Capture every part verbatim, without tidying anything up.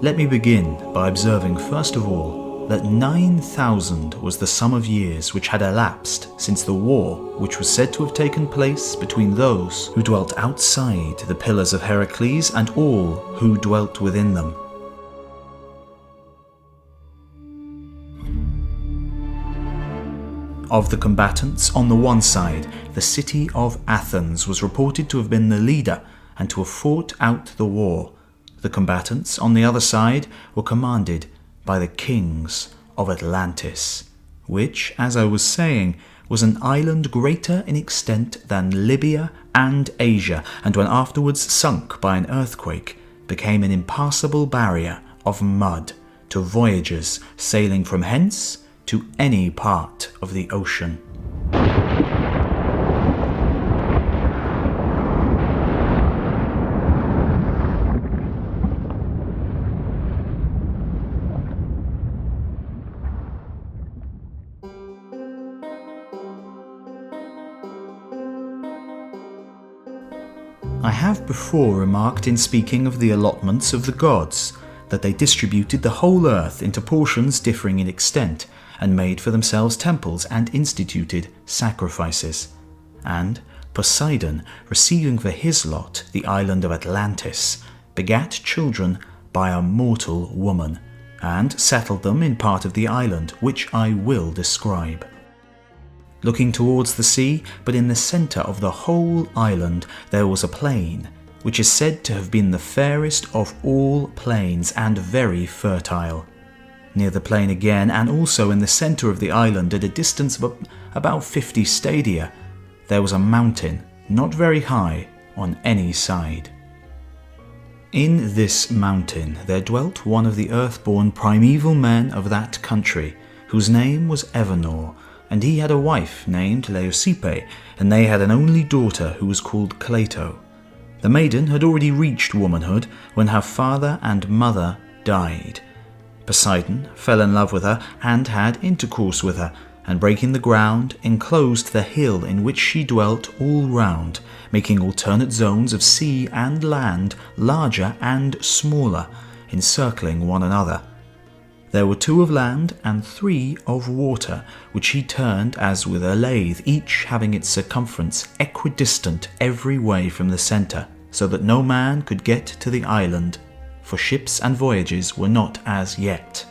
Let me begin by observing first of all that nine thousand was the sum of years which had elapsed since the war which was said to have taken place between those who dwelt outside the Pillars of Heracles and all who dwelt within them. Of the combatants, on the one side, the city of Athens was reported to have been the leader and to have fought out the war. The combatants, on the other side, were commanded by the kings of Atlantis, which, as I was saying, was an island greater in extent than Libya and Asia, and when afterwards sunk by an earthquake, became an impassable barrier of mud to voyagers sailing from hence to any part of the ocean. I have before remarked in speaking of the allotments of the gods that they distributed the whole earth into portions differing in extent, and made for themselves temples and instituted sacrifices. And Poseidon, receiving for his lot the island of Atlantis, begat children by a mortal woman, and settled them in part of the island, which I will describe. Looking towards the sea, but in the centre of the whole island, there was a plain, which is said to have been the fairest of all plains and very fertile. Near the plain again, and also in the centre of the island at a distance of about fifty stadia, there was a mountain, not very high, on any side. In this mountain there dwelt one of the earth-born primeval men of that country, whose name was Evenor, and he had a wife named Leucippe, and they had an only daughter who was called Cleito. The maiden had already reached womanhood when her father and mother died. Poseidon fell in love with her and had intercourse with her, and breaking the ground, enclosed the hill in which she dwelt all round, making alternate zones of sea and land, larger and smaller, encircling one another. There were two of land and three of water, which he turned as with a lathe, each having its circumference equidistant every way from the centre, so that no man could get to the island, for ships and voyages were not as yet.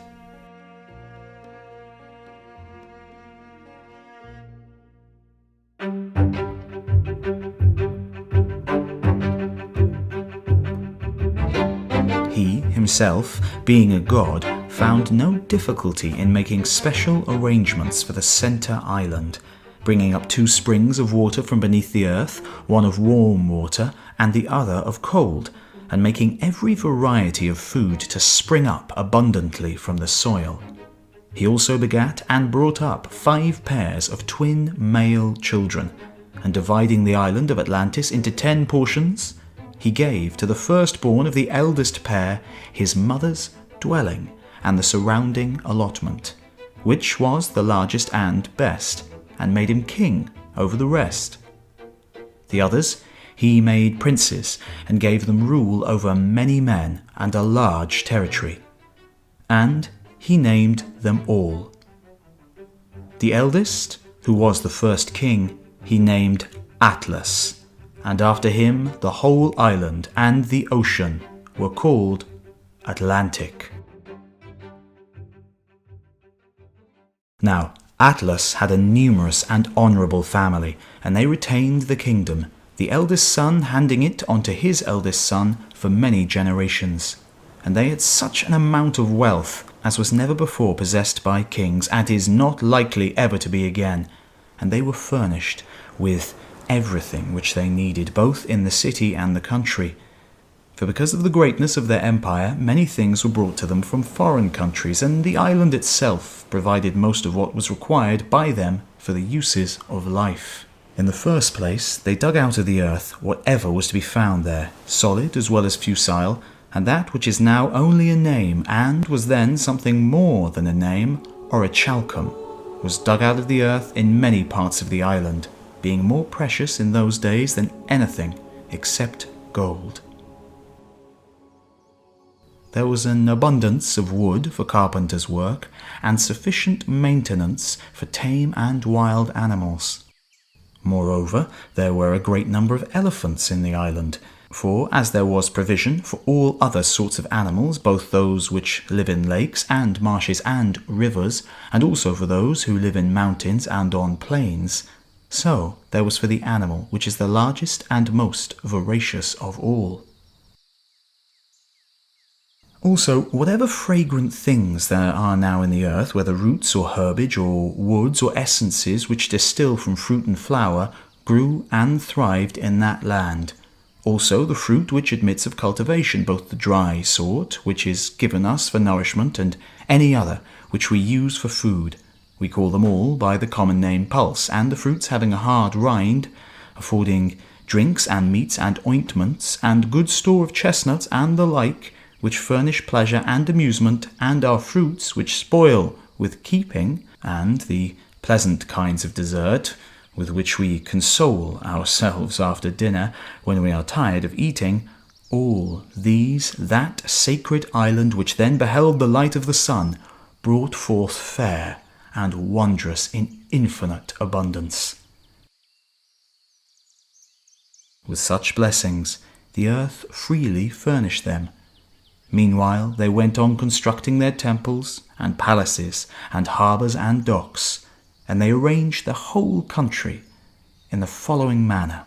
He himself, being a god, found no difficulty in making special arrangements for the centre island, bringing up two springs of water from beneath the earth, one of warm water and the other of cold, and making every variety of food to spring up abundantly from the soil. He also begat and brought up five pairs of twin male children, and dividing the island of Atlantis into ten portions, he gave to the firstborn of the eldest pair his mother's dwelling and the surrounding allotment, which was the largest and best, and made him king over the rest. The others he made princes, and gave them rule over many men and a large territory. And he named them all. The eldest, who was the first king, he named Atlas, and after him the whole island and the ocean were called Atlantic. Now, Atlas had a numerous and honourable family, and they retained the kingdom, the eldest son handing it on to his eldest son for many generations. And they had such an amount of wealth as was never before possessed by kings, and is not likely ever to be again, and they were furnished with everything which they needed, both in the city and the country. For because of the greatness of their empire, many things were brought to them from foreign countries, and the island itself provided most of what was required by them for the uses of life. In the first place, they dug out of the earth whatever was to be found there, solid as well as fusile, and that which is now only a name, and was then something more than a name, orichalcum, was dug out of the earth in many parts of the island, being more precious in those days than anything except gold. there was an abundance of wood for carpenter's work, and sufficient maintenance for tame and wild animals. Moreover, there were a great number of elephants in the island, for as there was provision for all other sorts of animals, both those which live in lakes and marshes and rivers, and also for those who live in mountains and on plains, so there was for the animal which is the largest and most voracious of all. Also, whatever fragrant things there are now in the earth, whether roots or herbage or woods or essences which distill from fruit and flower, grew and thrived in that land. Also the fruit which admits of cultivation, both the dry sort, which is given us for nourishment, and any other which we use for food. We call them all by the common name pulse, and the fruits having a hard rind, affording drinks and meats and ointments, and good store of chestnuts and the like, which furnish pleasure and amusement, and are fruits which spoil with keeping, and the pleasant kinds of dessert, with which we console ourselves after dinner when we are tired of eating, all these that sacred island which then beheld the light of the sun brought forth fair and wondrous in infinite abundance. With such blessings the earth freely furnished them. Meanwhile they went on constructing their temples and palaces and harbours and docks, and they arranged the whole country in the following manner.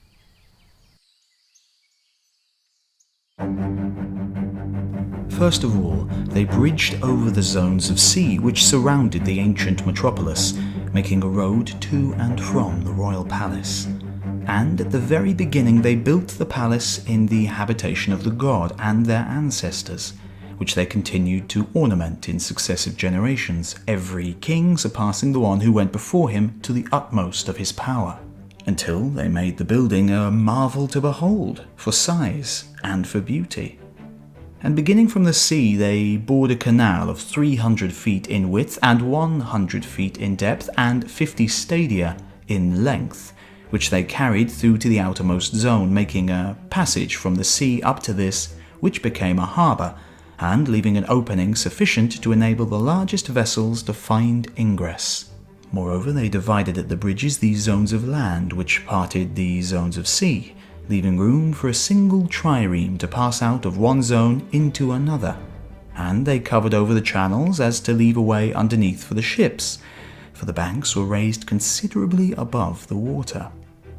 First of all, they bridged over the zones of sea which surrounded the ancient metropolis, making a road to and from the royal palace. And at the very beginning they built the palace in the habitation of the god and their ancestors, which they continued to ornament in successive generations, every king surpassing the one who went before him to the utmost of his power, until they made the building a marvel to behold, for size and for beauty. And beginning from the sea they bored a canal of three hundred feet in width and one hundred feet in depth and fifty stadia in length, which they carried through to the outermost zone, making a passage from the sea up to this, which became a harbour, and leaving an opening sufficient to enable the largest vessels to find ingress. Moreover, they divided at the bridges these zones of land which parted the zones of sea, leaving room for a single trireme to pass out of one zone into another, and they covered over the channels as to leave a way underneath for the ships, for the banks were raised considerably above the water.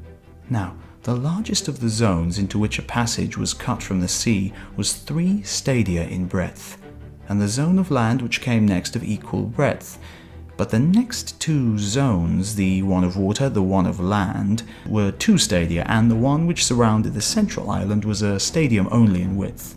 Now, the largest of the zones into which a passage was cut from the sea was three stadia in breadth, and the zone of land which came next of equal breadth. But the next two zones, the one of water, the one of land, were two stadia, and the one which surrounded the central island was a stadium only in width.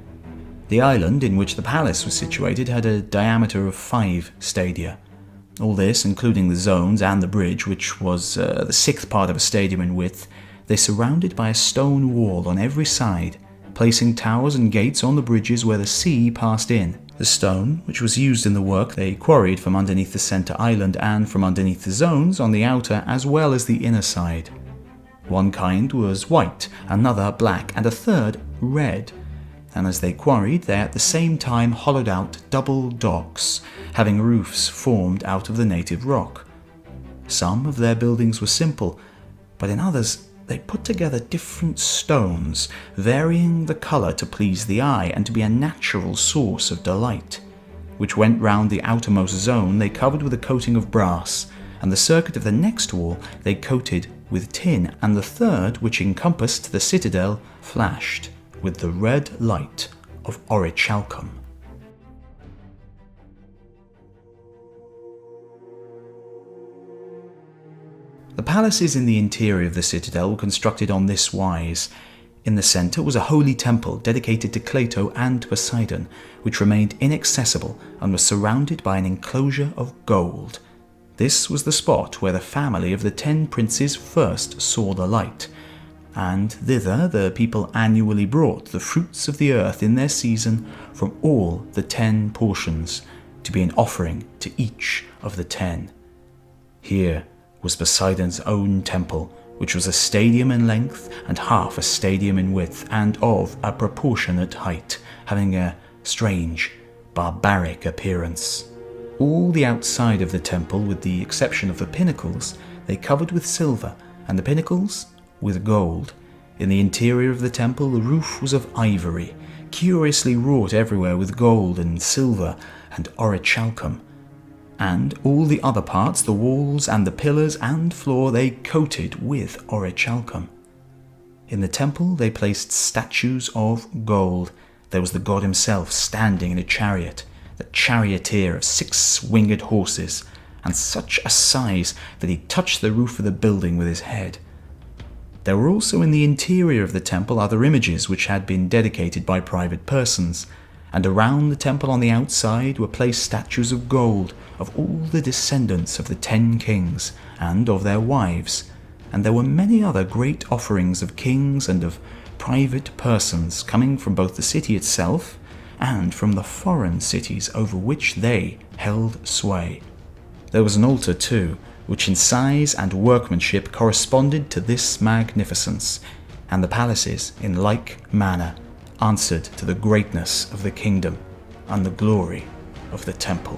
The island in which the palace was situated had a diameter of five stadia. All this, including the zones and the bridge, which was uh, the sixth part of a stadium in width, they surrounded by a stone wall on every side, placing towers and gates on the bridges where the sea passed in. The stone, which was used in the work, they quarried from underneath the centre island and from underneath the zones on the outer as well as the inner side. One kind was white, another black, and a third red. And as they quarried, they at the same time hollowed out double docks, having roofs formed out of the native rock. Some of their buildings were simple, but in others they put together different stones, varying the colour to please the eye and to be a natural source of delight, which went round the outermost zone they covered with a coating of brass, and the circuit of the next wall they coated with tin, and the third, which encompassed the citadel, flashed with the red light of orichalcum. The palaces in the interior of the citadel were constructed on this wise. In the centre was a holy temple dedicated to Cleito and Poseidon, which remained inaccessible and was surrounded by an enclosure of gold. This was the spot where the family of the ten princes first saw the light, and thither the people annually brought the fruits of the earth in their season from all the ten portions, to be an offering to each of the ten. Here was Poseidon's own temple, which was a stadium in length and half a stadium in width, and of a proportionate height, having a strange, barbaric appearance. All the outside of the temple, with the exception of the pinnacles, they covered with silver, and the pinnacles with gold. In the interior of the temple, the roof was of ivory, curiously wrought everywhere with gold and silver and orichalcum. And all the other parts, the walls and the pillars and floor, they coated with orichalcum. In the temple they placed statues of gold. There was the god himself standing in a chariot, the charioteer of six-winged horses, and such a size that he touched the roof of the building with his head. There were also in the interior of the temple other images which had been dedicated by private persons, and around the temple on the outside were placed statues of gold of all the descendants of the ten kings and of their wives, and there were many other great offerings of kings and of private persons coming from both the city itself and from the foreign cities over which they held sway. There was an altar too, which in size and workmanship corresponded to this magnificence, and the palaces, in like manner, answered to the greatness of the kingdom and the glory of the temple.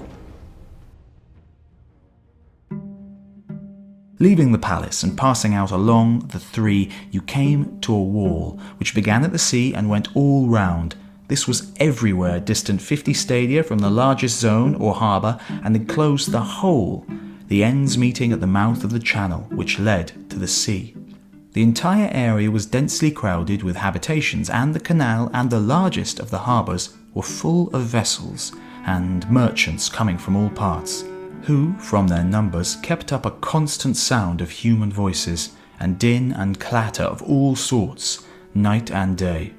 Leaving the palace and passing out along the three, you came to a wall which began at the sea and went all round. This was everywhere distant fifty stadia from the largest zone or harbour, and enclosed the whole, the ends meeting at the mouth of the channel which led to the sea. The entire area was densely crowded with habitations, and the canal and the largest of the harbours were full of vessels and merchants coming from all parts, who, from their numbers, kept up a constant sound of human voices, and din and clatter of all sorts, night and day.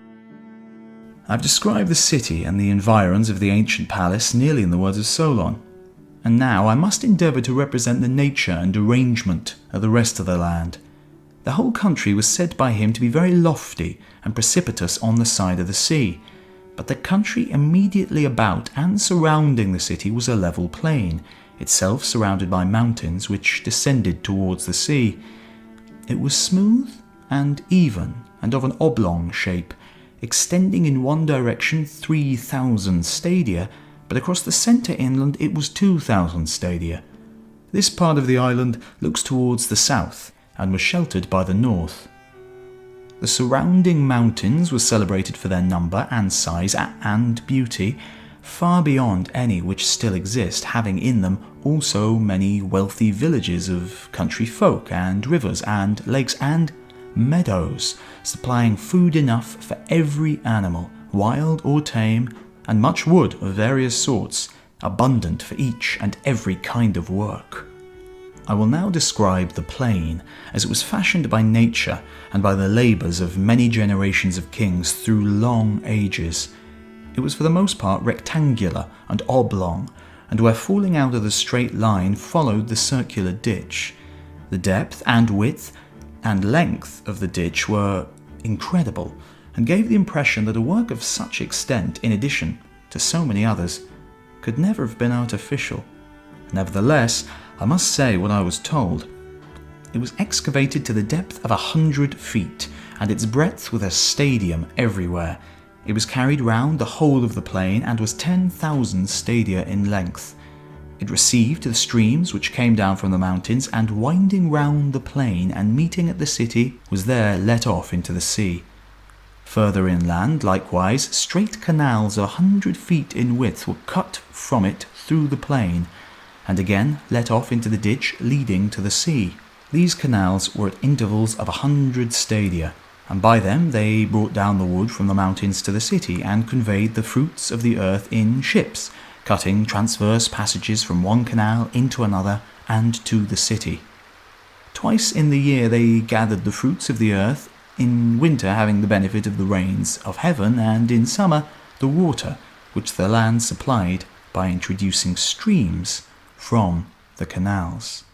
I've described the city and the environs of the ancient palace nearly in the words of Solon, and now I must endeavour to represent the nature and arrangement of the rest of the land. The whole country was said by him to be very lofty and precipitous on the side of the sea, but the country immediately about and surrounding the city was a level plain, itself surrounded by mountains which descended towards the sea. It was smooth and even, and of an oblong shape, extending in one direction three thousand stadia, but across the centre inland it was two thousand stadia. This part of the island looks towards the south, and was sheltered by the north. The surrounding mountains were celebrated for their number and size and beauty, far beyond any which still exist, having in them also many wealthy villages of country folk, and rivers and lakes and meadows, supplying food enough for every animal, wild or tame, and much wood of various sorts, abundant for each and every kind of work. I will now describe the plain, as it was fashioned by nature and by the labours of many generations of kings through long ages. It was for the most part rectangular and oblong, and where falling out of the straight line followed the circular ditch. The depth and width and length of the ditch were incredible, and gave the impression that a work of such extent, in addition to so many others, could never have been artificial. Nevertheless, I must say what I was told. It was excavated to the depth of a hundred feet, and its breadth was a stadium everywhere. It was carried round the whole of the plain, and was ten thousand stadia in length. It received the streams which came down from the mountains, and winding round the plain and meeting at the city, was there let off into the sea. Further inland, likewise, straight canals of a hundred feet in width were cut from it through the plain, and again let off into the ditch leading to the sea. These canals were at intervals of a hundred stadia, and by them they brought down the wood from the mountains to the city, and conveyed the fruits of the earth in ships, cutting transverse passages from one canal into another and to the city. Twice in the year they gathered the fruits of the earth, in winter having the benefit of the rains of heaven, and in summer the water which the land supplied by introducing streams from the canals.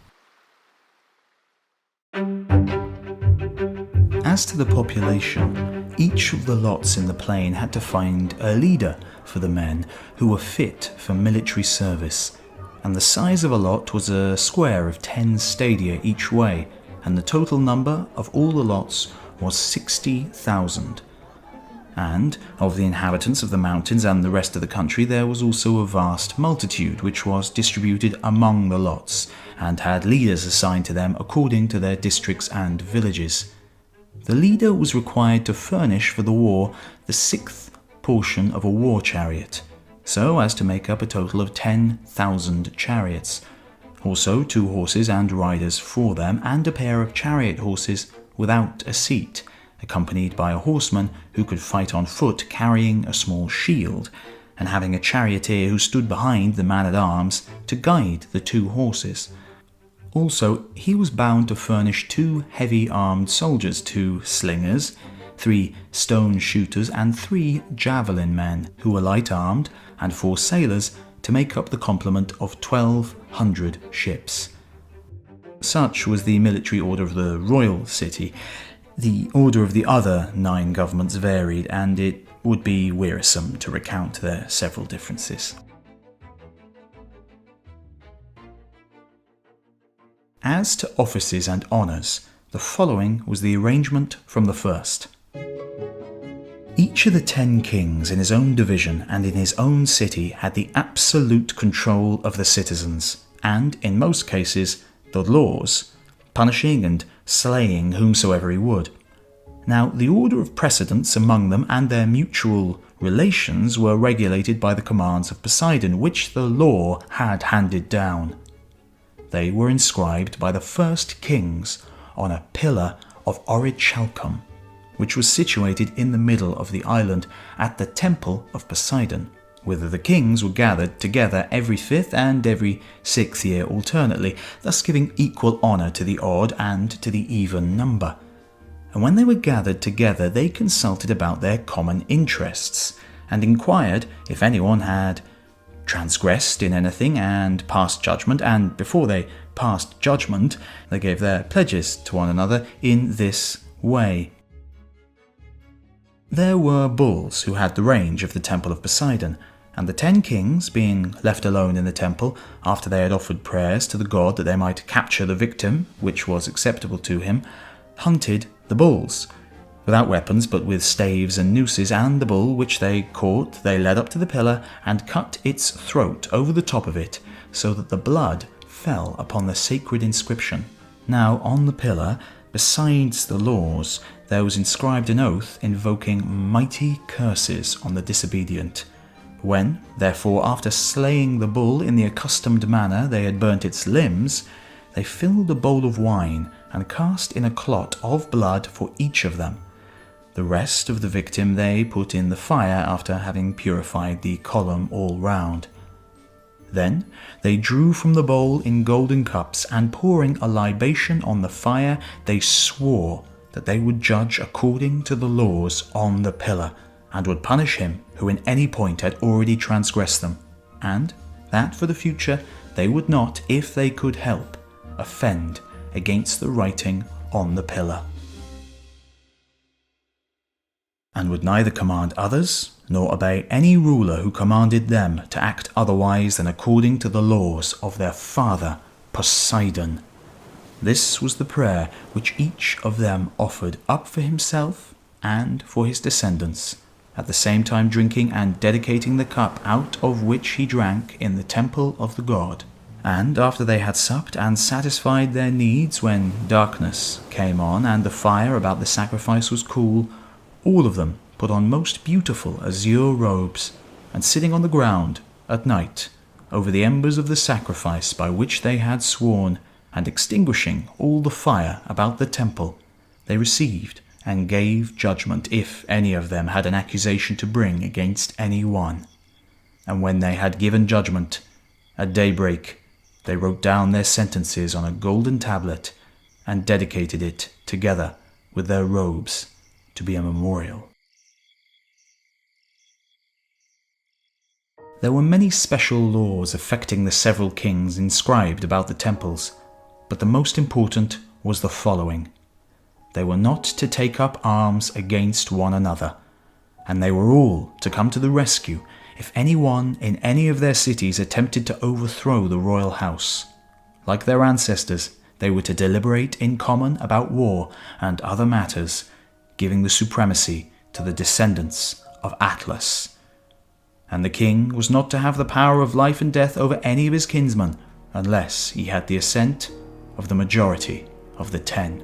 As to the population, each of the lots in the plain had to find a leader for the men who were fit for military service, and the size of a lot was a square of ten stadia each way, and the total number of all the lots was sixty thousand. And of the inhabitants of the mountains and the rest of the country there was also a vast multitude, which was distributed among the lots, and had leaders assigned to them according to their districts and villages. The leader was required to furnish for the war the sixth portion of a war chariot, so as to make up a total of ten thousand chariots. Also two horses and riders for them, and a pair of chariot horses without a seat, accompanied by a horseman who could fight on foot carrying a small shield, and having a charioteer who stood behind the man-at-arms to guide the two horses. Also, he was bound to furnish two heavy-armed soldiers, two slingers, three stone shooters, and three javelin men, who were light-armed, and four sailors, to make up the complement of twelve hundred ships. Such was the military order of the royal city. The order of the other nine governments varied, and it would be wearisome to recount their several differences. As to offices and honours, the following was the arrangement from the first. Each of the ten kings in his own division and in his own city had the absolute control of the citizens, and, in most cases, the laws, punishing and slaying whomsoever he would. Now, the order of precedence among them and their mutual relations were regulated by the commands of Poseidon, which the law had handed down. They were inscribed by the first kings on a pillar of orichalcum, which was situated in the middle of the island at the temple of Poseidon, whither the kings were gathered together every fifth and every sixth year alternately, thus giving equal honour to the odd and to the even number. And when they were gathered together they consulted about their common interests, and inquired if anyone had transgressed in anything and passed judgment, and before they passed judgment they gave their pledges to one another in this way. There were bulls who had the range of the temple of Poseidon, and the ten kings, being left alone in the temple, after they had offered prayers to the god that they might capture the victim which was acceptable to him, hunted the bulls, without weapons but with staves and nooses, and the bull which they caught they led up to the pillar and cut its throat over the top of it, so that the blood fell upon the sacred inscription. Now on the pillar, besides the laws, there was inscribed an oath invoking mighty curses on the disobedient. When, therefore, after slaying the bull in the accustomed manner they had burnt its limbs, they filled a bowl of wine and cast in a clot of blood for each of them. The rest of the victim they put in the fire after having purified the column all round. Then they drew from the bowl in golden cups, and pouring a libation on the fire, they swore that they would judge according to the laws on the pillar, and would punish him who in any point had already transgressed them, and that for the future they would not, if they could help, offend against the writing on the pillar, and would neither command others nor obey any ruler who commanded them to act otherwise than according to the laws of their father Poseidon. This was the prayer which each of them offered up for himself and for his descendants, at the same time drinking and dedicating the cup out of which he drank in the temple of the god. And after they had supped and satisfied their needs, when darkness came on and the fire about the sacrifice was cool, all of them put on most beautiful azure robes, and sitting on the ground at night over the embers of the sacrifice by which they had sworn, and extinguishing all the fire about the temple, they received and gave judgment, if any of them had an accusation to bring against any one. And when they had given judgment, at daybreak they wrote down their sentences on a golden tablet, and dedicated it together with their robes to be a memorial. There were many special laws affecting the several kings inscribed about the temples, but the most important was the following. They were not to take up arms against one another, and they were all to come to the rescue if anyone in any of their cities attempted to overthrow the royal house. Like their ancestors, they were to deliberate in common about war and other matters, giving the supremacy to the descendants of Atlas. And the king was not to have the power of life and death over any of his kinsmen, unless he had the assent of the majority of the ten.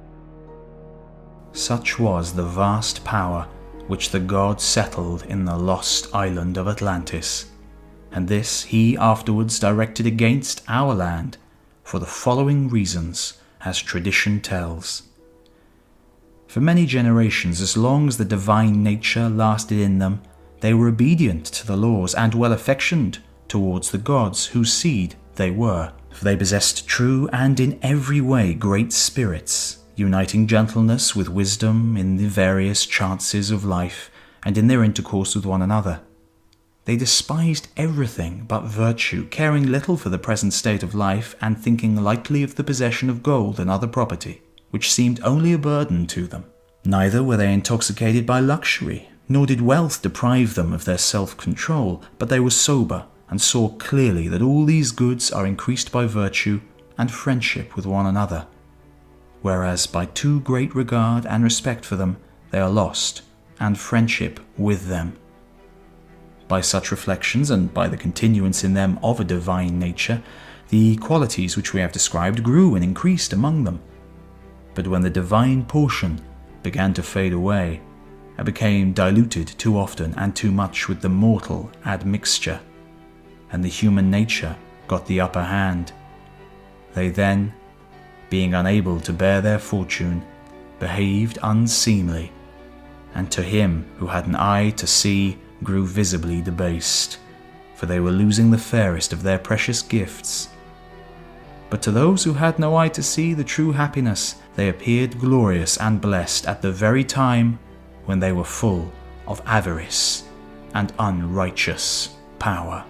Such was the vast power which the god settled in the lost island of Atlantis, and this he afterwards directed against our land for the following reasons, as tradition tells. For many generations, as long as the divine nature lasted in them, they were obedient to the laws and well affectioned towards the gods whose seed they were, for they possessed true and in every way great spirits, uniting gentleness with wisdom in the various chances of life and in their intercourse with one another. They despised everything but virtue, caring little for the present state of life and thinking lightly of the possession of gold and other property, which seemed only a burden to them. Neither were they intoxicated by luxury, nor did wealth deprive them of their self-control, but they were sober and saw clearly that all these goods are increased by virtue and friendship with one another, whereas by too great regard and respect for them they are lost, and friendship with them. By such reflections, and by the continuance in them of a divine nature, the qualities which we have described grew and increased among them. But when the divine portion began to fade away, and became diluted too often and too much with the mortal admixture, and the human nature got the upper hand, they then, being unable to bear their fortune, behaved unseemly, and to him who had an eye to see grew visibly debased, for they were losing the fairest of their precious gifts. But to those who had no eye to see the true happiness, they appeared glorious and blessed at the very time when they were full of avarice and unrighteous power.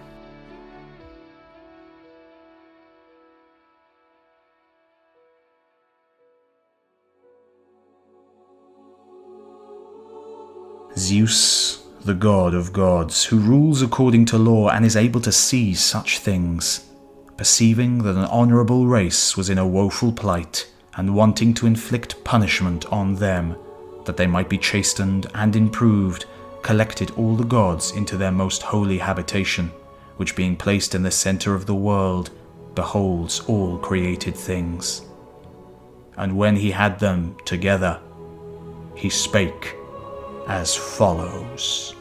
Zeus, the god of gods, who rules according to law and is able to see such things, perceiving that an honourable race was in a woeful plight, and wanting to inflict punishment on them, that they might be chastened and improved, collected all the gods into their most holy habitation, which being placed in the centre of the world, beholds all created things. And when he had them together, he spake as follows.